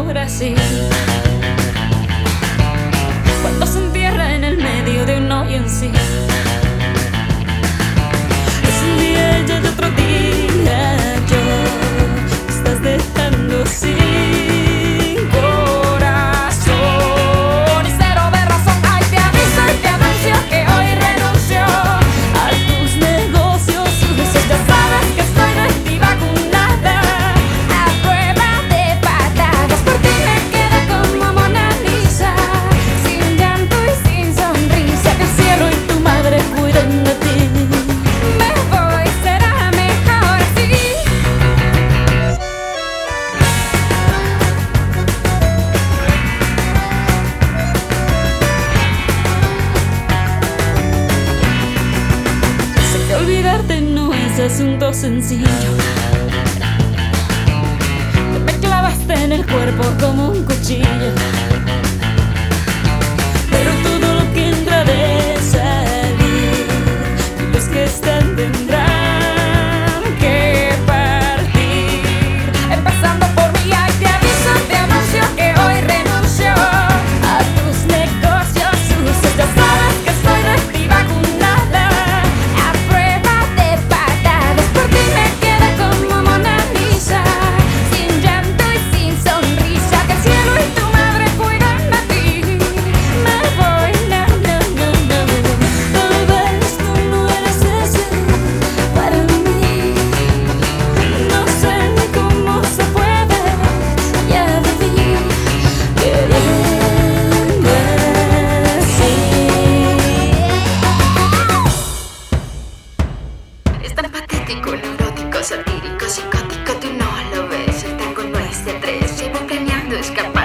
ahora sí. Cuando se entierra en el medio de un hoyo en sí. Es un día ya de otro día, yo me estás dejando sin corazón y cero de razón. Ay, te aviso y te anuncio que hoy renuncio a tus negocios sucios. Ya sabes que estoy antivacunada, a prueba de patadas. Por ti me quedo como Mona Lisa, sin llanto y sin sonrisa. Que el cielo y tu madre cuiden de ti. Me voy, será mejor así. Sé que olvidarte no es asunto sencillo. Te me clavaste en el cuerpo como un cuchillo. Pero todo lo que entra de salir, los que están tendrán que partir. Empezando por mí, ay, te aviso, te anuncio que hoy renuncio a tus negocios sucios. Ya sabes que estoy antivacunada, a prueba de patadas. Por ti me quedé como Mona Lisa, sin llanto y sin sonrisa. Que el cielo y tu madre cuidan de ti. Me voy, no, no, no, no. Tal vez tú no eres ese para mí. No sé cómo se puede ya vivir queriendo así. Es tan patético, neurótico, satírico, psicótico, tú no lo ves. El tango no es de tres, llevo planeando escapar.